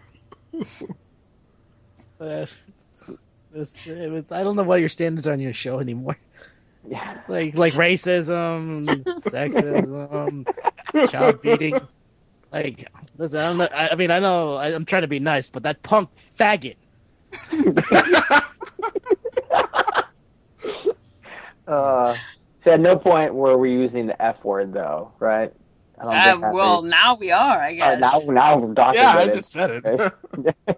[SPEAKER 4] Uh, it's, it's, I don't know what your standards are on your show anymore.
[SPEAKER 1] yeah.
[SPEAKER 4] It's like like racism, sexism, child beating. Like, listen, I'm not, I, I mean, I know I, I'm trying to be nice, but that punk faggot.
[SPEAKER 1] Uh, so at no point were we using the F word though, right? I don't
[SPEAKER 3] Uh,
[SPEAKER 1] think that's
[SPEAKER 3] well,
[SPEAKER 1] it.
[SPEAKER 3] now we are, I
[SPEAKER 1] Oh, now
[SPEAKER 3] guess.
[SPEAKER 1] now Doctor
[SPEAKER 5] Yeah, I
[SPEAKER 1] did
[SPEAKER 5] just said
[SPEAKER 1] it.
[SPEAKER 5] it.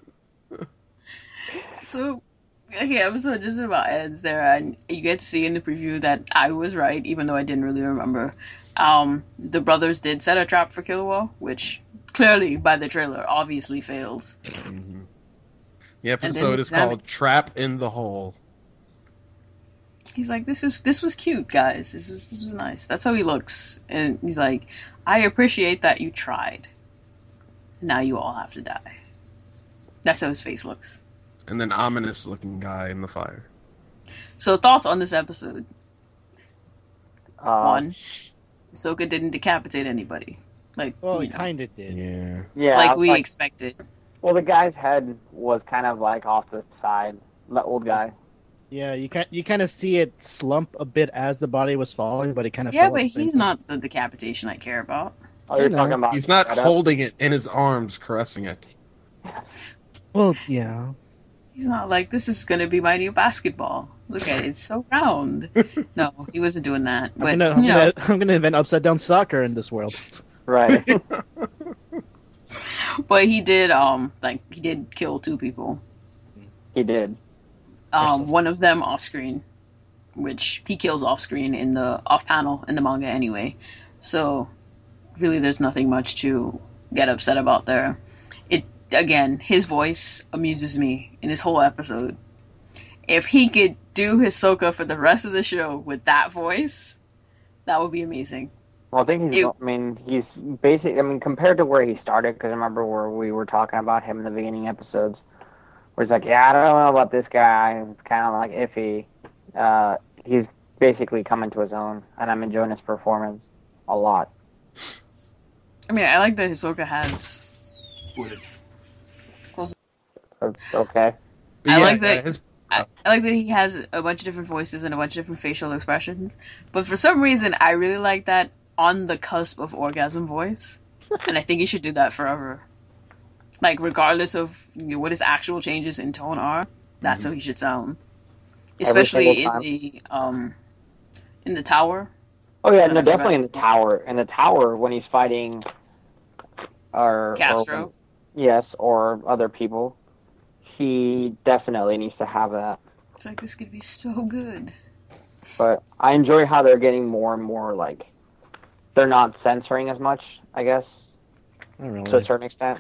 [SPEAKER 3] So, okay, episode just about ends there, and you get to see in the preview that I was right, even though I didn't really remember. Um, the brothers did set a trap for Killua, which clearly, by the trailer, obviously fails.
[SPEAKER 5] Mhm. The
[SPEAKER 3] And then
[SPEAKER 5] episode is
[SPEAKER 3] examine-
[SPEAKER 5] called "Trap in the Hole."
[SPEAKER 3] He's like, "This is this was cute, guys. This was this was nice." That's how he looks, and he's like, "I appreciate that you tried. Now you all have to die." That's how his face looks.
[SPEAKER 5] And then ominous-looking guy in the fire.
[SPEAKER 3] So, thoughts on this episode?
[SPEAKER 1] Uh,
[SPEAKER 3] One, Ahsoka didn't decapitate anybody, like
[SPEAKER 4] Well,
[SPEAKER 3] you
[SPEAKER 4] it
[SPEAKER 3] know,
[SPEAKER 4] kind of did.
[SPEAKER 5] Yeah.
[SPEAKER 1] yeah, I
[SPEAKER 3] like
[SPEAKER 1] was
[SPEAKER 3] we
[SPEAKER 1] like,
[SPEAKER 3] expected.
[SPEAKER 1] well, the guy's head was kind of like off the side. The old guy.
[SPEAKER 4] Yeah, you can you kind of see it slump a bit as the body was falling, but it kind of
[SPEAKER 3] Yeah,
[SPEAKER 4] fell at
[SPEAKER 3] but
[SPEAKER 4] the same
[SPEAKER 3] he's
[SPEAKER 4] time.
[SPEAKER 3] not the decapitation I care about.
[SPEAKER 1] Oh, you're
[SPEAKER 4] I know.
[SPEAKER 1] talking about
[SPEAKER 5] He's not
[SPEAKER 1] Shredder?
[SPEAKER 5] holding it in his arms, caressing it.
[SPEAKER 4] Well, yeah.
[SPEAKER 3] He's not like, this is gonna be my new basketball. Look at it, it's so round. No, he wasn't doing that.
[SPEAKER 4] I'm
[SPEAKER 3] But
[SPEAKER 4] gonna I'm
[SPEAKER 3] you know,
[SPEAKER 4] gonna I'm gonna invent upside down soccer in this world.
[SPEAKER 1] Right.
[SPEAKER 3] but he did um like he did kill two people.
[SPEAKER 1] He did.
[SPEAKER 3] Um, one of them off screen, which he kills off screen in the off panel in the manga anyway. So really, there's nothing much to get upset about there. It again, his voice amuses me in this whole episode. If he could do Hisoka for the rest of the show with that voice, that would be amazing.
[SPEAKER 1] Well, I think he's.
[SPEAKER 3] It-
[SPEAKER 1] I mean, he's basic. I mean, compared to where he started, because I remember where we were talking about him in the beginning episodes, where he's like, "Yeah, I don't know about this guy. It's kind of like iffy." Uh, he's basically coming to his own, and I'm enjoying his performance a lot.
[SPEAKER 3] I mean, I like that Hisoka has.
[SPEAKER 1] That's okay.
[SPEAKER 5] But
[SPEAKER 3] I
[SPEAKER 5] yeah,
[SPEAKER 3] like that-
[SPEAKER 5] uh, His,
[SPEAKER 3] I, I like that he has a bunch of different voices and a bunch of different facial expressions. But for some reason, I really like that on the cusp of orgasm voice, and I think he should do that forever. Like, regardless of you know, what his actual changes in tone are, that's how he should sound. Especially
[SPEAKER 1] single
[SPEAKER 3] in
[SPEAKER 1] time.
[SPEAKER 3] the um, in the tower.
[SPEAKER 1] Oh yeah,
[SPEAKER 3] But
[SPEAKER 1] no,
[SPEAKER 3] I forgot-
[SPEAKER 1] definitely in the tower. In the tower when he's fighting, or
[SPEAKER 3] Castro.
[SPEAKER 1] Or, yes, or other people. He definitely needs to have that.
[SPEAKER 3] It's like, this could be so good.
[SPEAKER 1] But I enjoy how they're getting more and more like they're not censoring as much. I guess
[SPEAKER 4] Not
[SPEAKER 1] to a
[SPEAKER 4] really.
[SPEAKER 1] certain extent.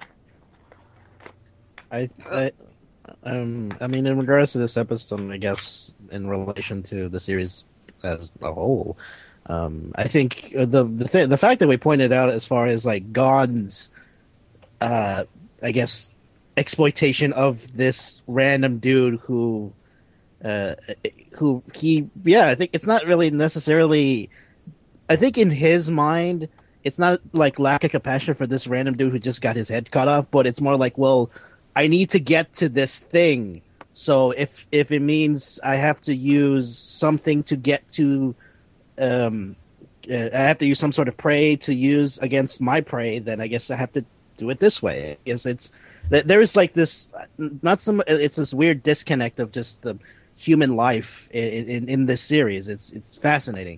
[SPEAKER 4] I, I um I mean in regards to this episode, I guess in relation to the series as a whole, um I think the the th- the fact that we pointed out as far as like Gon's uh I guess exploitation of this random dude who uh who he yeah I think it's not really necessarily I think in his mind it's not like lack of compassion for this random dude who just got his head cut off, but it's more like, well, I need to get to this thing. So if if it means I have to use something to get to, um, uh, I have to use some sort of prey to use against my prey, then I guess I have to do it this way. I guess it's there is like this, not some. It's this weird disconnect of just the human life in in, in this series. It's it's fascinating.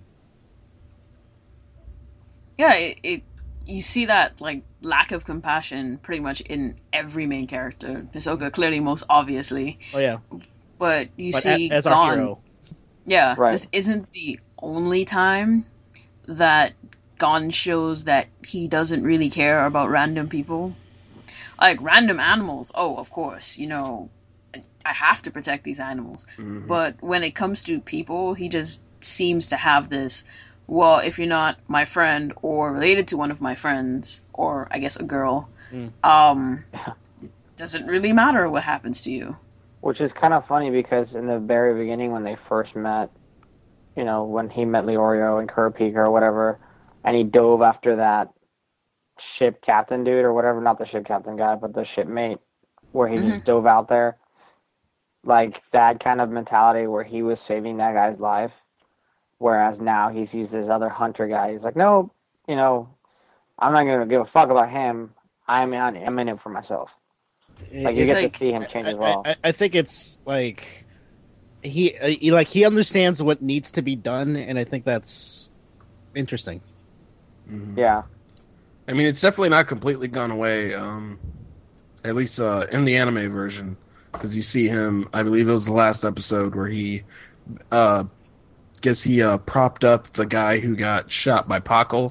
[SPEAKER 3] Yeah, it, it you see that like lack of compassion pretty much in every main character. Hisoka clearly most obviously,
[SPEAKER 4] Oh yeah,
[SPEAKER 3] but you
[SPEAKER 4] but
[SPEAKER 3] see
[SPEAKER 4] a, as our
[SPEAKER 3] Gon.
[SPEAKER 4] hero,
[SPEAKER 3] Yeah,
[SPEAKER 1] Right.
[SPEAKER 3] this isn't the only time that Gon shows that he doesn't really care about random people. Like random animals, oh, of course, you know, I have to protect these animals.
[SPEAKER 5] Mhm.
[SPEAKER 3] But when it comes to people, he just seems to have this, well, if you're not my friend or related to one of my friends, or I guess a girl,
[SPEAKER 4] Mm.
[SPEAKER 3] um, it doesn't really matter what happens to you.
[SPEAKER 1] Which is kind of funny because in the very beginning when they first met, you know, when he met Leorio and Kurapika or whatever, and he dove after that ship captain dude or whatever, not the ship captain guy, but the shipmate, where he just dove out there. Like that kind of mentality where he was saving that guy's life, whereas now he's used this other hunter guy. He's like, no, you know, I'm not gonna give a fuck about him. I'm in, I'm in it for myself. Like you
[SPEAKER 4] It's
[SPEAKER 1] get
[SPEAKER 3] like-
[SPEAKER 1] to see him change
[SPEAKER 4] I,
[SPEAKER 1] as well.
[SPEAKER 4] I, I think it's like he, uh, he like he understands what needs to be done, and I think that's interesting.
[SPEAKER 5] Mhm.
[SPEAKER 1] Yeah,
[SPEAKER 5] I mean, it's definitely not completely gone away. Um, at least uh, in the anime version, because you see him. I believe it was the last episode where he, uh, guess he uh propped up the guy who got shot by Pakal.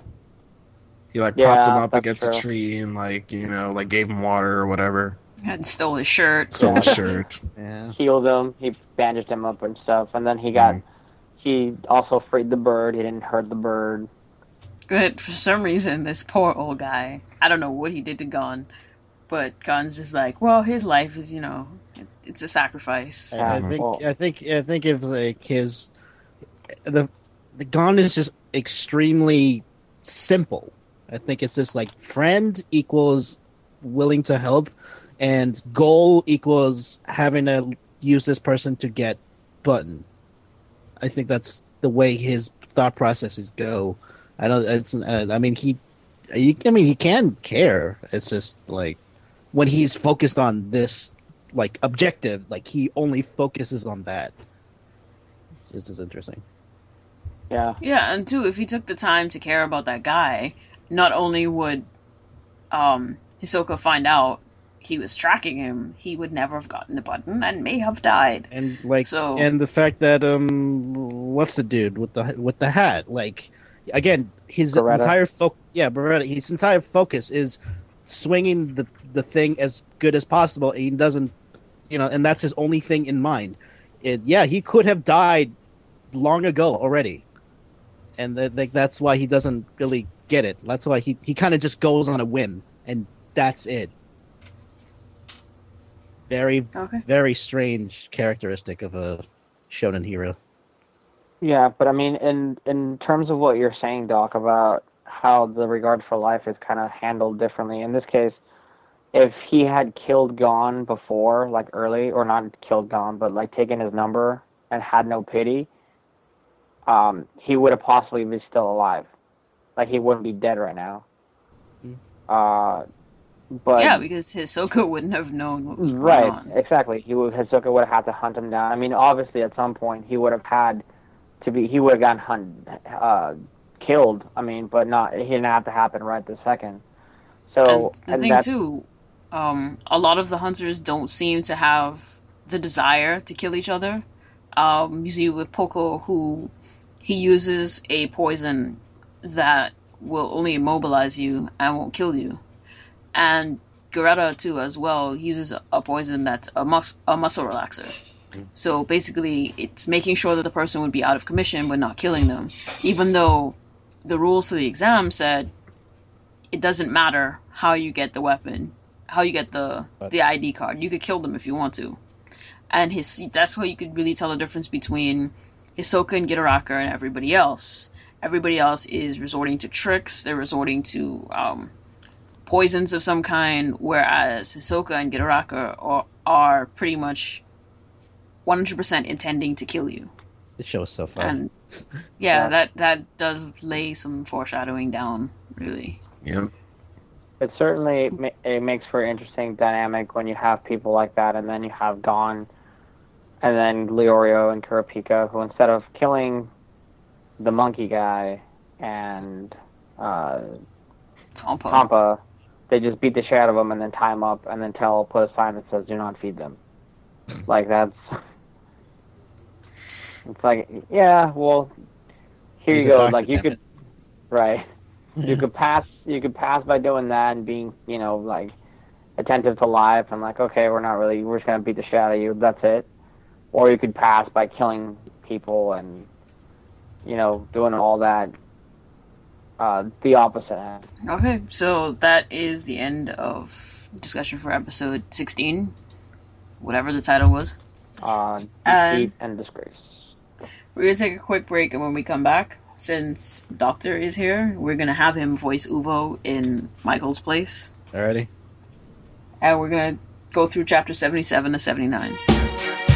[SPEAKER 5] He like propped him
[SPEAKER 1] Yeah,
[SPEAKER 5] up
[SPEAKER 1] that's
[SPEAKER 5] against
[SPEAKER 1] true.
[SPEAKER 5] a tree and like you know like gave him water or whatever.
[SPEAKER 3] And stole his shirt.
[SPEAKER 5] Stole his shirt.
[SPEAKER 4] Yeah.
[SPEAKER 1] healed him. He bandaged him up and stuff, and then he got.
[SPEAKER 5] Mhm.
[SPEAKER 1] He also freed the bird. He didn't hurt the bird.
[SPEAKER 3] But for some reason, this poor old guy, I don't know what he did to Gon, but Gon's just like, well, his life is, you know, it, it's a sacrifice.
[SPEAKER 4] I, I
[SPEAKER 1] Yeah,
[SPEAKER 4] think
[SPEAKER 1] well-
[SPEAKER 4] I think I think if like his the the Gon is just extremely simple. I think it's just like friend equals willing to help, and goal equals having to use this person to get button. I think that's the way his thought processes go. I don't. It's. Uh, I mean, he, he. I mean, he can care. It's just like when he's focused on this, like objective, like he only focuses on that. This is interesting.
[SPEAKER 1] Yeah,
[SPEAKER 3] Yeah, and two, if he took the time to care about that guy, not only would um, Hisoka find out he was tracking him, he would never have gotten the button and may have died.
[SPEAKER 4] And like,
[SPEAKER 3] So-
[SPEAKER 4] and the fact that um, what's the dude with the with the hat? Like, again, his
[SPEAKER 1] Beretta.
[SPEAKER 4] entire fo- yeah, Beretta. His entire focus is swinging the the thing as good as possible. And he doesn't, you know, and that's his only thing in mind. It, yeah, he could have died long ago already, and that, like that's why he doesn't really get it. That's why he he kind of just goes on a whim, and that's it. Very
[SPEAKER 3] Okay.
[SPEAKER 4] very strange characteristic of a shonen hero.
[SPEAKER 1] yeah, but I mean, in in terms of what you're saying, Doc, about how the regard for life is kind of handled differently. In this case, if he had killed Gon before, like early, or not killed Gon, but like taken his number and had no pity, um, he would have possibly been still alive. Like he wouldn't be dead right now.
[SPEAKER 4] Hmm.
[SPEAKER 1] Uh, but
[SPEAKER 3] Yeah, because Hisoka wouldn't have known what was going
[SPEAKER 1] right,
[SPEAKER 3] on.
[SPEAKER 1] exactly. He would Hisoka would have had to hunt him down. I mean, obviously, at some point, he would have had to be. He would have gotten hunt, uh, killed. I mean, but not. He didn't have to happen right this second. So
[SPEAKER 3] And the
[SPEAKER 1] and
[SPEAKER 3] thing
[SPEAKER 1] that's-
[SPEAKER 3] too, um, a lot of the hunters don't seem to have the desire to kill each other. Um, you see with Poco, who he uses a poison that will only immobilize you and won't kill you, and Garetta too as well uses a poison that's a mus- a muscle relaxer. So basically, it's making sure that the person would be out of commission but not killing them, even though the rules to the exam said it doesn't matter how you get the weapon, how you get the
[SPEAKER 4] But-
[SPEAKER 3] the I D card. You could kill them if you want to, and his that's where you could really tell the difference between Hisoka and Gitoraka and everybody else. Everybody else is resorting to tricks. They're resorting to um, poisons of some kind, whereas Hisoka and Gitoraka are, are pretty much one hundred percent intending to kill you.
[SPEAKER 4] This show is so fun.
[SPEAKER 3] And yeah,
[SPEAKER 1] Yeah.
[SPEAKER 3] that that does lay some foreshadowing down, really.
[SPEAKER 5] Yep.
[SPEAKER 1] it certainly ma- it makes for an interesting dynamic when you have people like that, and then you have Gon, and then Leorio and Kurapika, who instead of killing the monkey guy and uh,
[SPEAKER 3] Tompa.
[SPEAKER 1] Tampa, they just beat the shit out of him and then tie him up and then tell put a sign that says "Do not feed them." Like that's, it's like yeah, well, here
[SPEAKER 4] He's
[SPEAKER 1] you
[SPEAKER 4] a
[SPEAKER 1] go.
[SPEAKER 4] doctor,
[SPEAKER 1] Like you
[SPEAKER 4] damn
[SPEAKER 1] could,
[SPEAKER 4] it.
[SPEAKER 1] right? You could pass. You could pass by doing that and being, you know, like attentive to life and like, okay, we're not really, we're just gonna beat the shit out of you. That's it. Or you could pass by killing people and, you know, doing all that. Uh, the opposite end.
[SPEAKER 3] Okay, so that is the end of discussion for episode sixteen, whatever the title was.
[SPEAKER 1] Uh,
[SPEAKER 3] Um,
[SPEAKER 1] defeat and disgrace.
[SPEAKER 3] We're gonna take a quick break, and when we come back, since Doctor is here, we're gonna have him voice Uvo in Michael's place,
[SPEAKER 4] Alrighty.
[SPEAKER 3] and we're gonna go through chapter seventy-seven to seventy-nine.